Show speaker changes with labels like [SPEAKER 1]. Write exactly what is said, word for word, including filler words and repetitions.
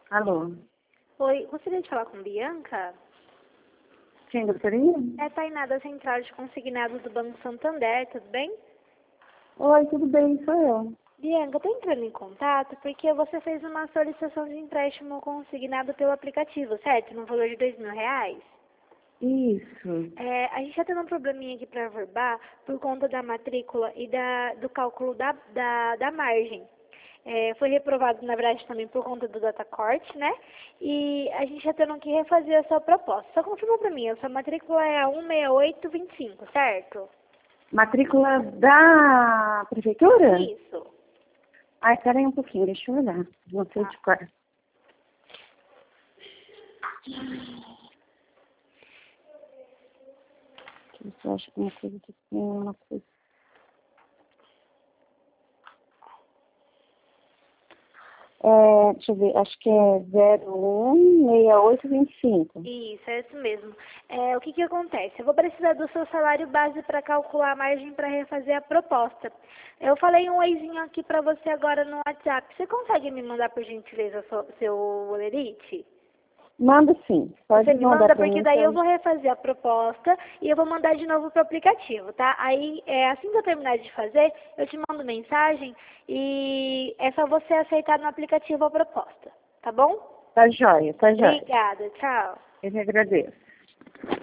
[SPEAKER 1] Alô?
[SPEAKER 2] Oi, gostaria de falar com Bianca?
[SPEAKER 1] Quem gostaria?
[SPEAKER 2] É Tainá da Central de Consignados do Banco Santander, tudo bem?
[SPEAKER 1] Oi, tudo bem, sou eu.
[SPEAKER 2] Bianca, eu tô entrando em contato porque você fez uma solicitação de empréstimo consignado pelo aplicativo, certo? No valor de dois mil reais.
[SPEAKER 1] Isso.
[SPEAKER 2] É, a gente tá tendo um probleminha aqui para averbar por conta da matrícula e da, do cálculo da, da, da margem. É, foi reprovado, na verdade, também por conta do datacorte, né? E a gente já tendo que refazer a sua proposta. Só confirma para mim, a sua matrícula é a um seis oito dois cinco, certo?
[SPEAKER 1] Matrícula da prefeitura?
[SPEAKER 2] Isso.
[SPEAKER 1] Ai, peraí um pouquinho, deixa eu olhar. Não sei de cor. Eu acho que uma coisa que tem uma coisa. É, deixa eu ver, acho que é zero um seis oito dois cinco.
[SPEAKER 2] Isso, é isso mesmo. É, o que que acontece? Eu vou precisar do seu salário base para calcular a margem para refazer a proposta. Eu falei um oizinho aqui para você agora no WhatsApp. Você consegue me mandar, por gentileza, seu, seu olerite?
[SPEAKER 1] Manda sim, pode
[SPEAKER 2] Você me
[SPEAKER 1] mandar
[SPEAKER 2] manda,
[SPEAKER 1] para
[SPEAKER 2] porque
[SPEAKER 1] mim.
[SPEAKER 2] daí eu
[SPEAKER 1] Então.
[SPEAKER 2] vou refazer a proposta e eu vou mandar de novo pro aplicativo, tá? Aí, é, assim que eu terminar de fazer, eu te mando mensagem e é só você aceitar no aplicativo a proposta, tá bom?
[SPEAKER 1] Tá jóia, tá jóia.
[SPEAKER 2] Obrigada, tchau.
[SPEAKER 1] Eu que agradeço.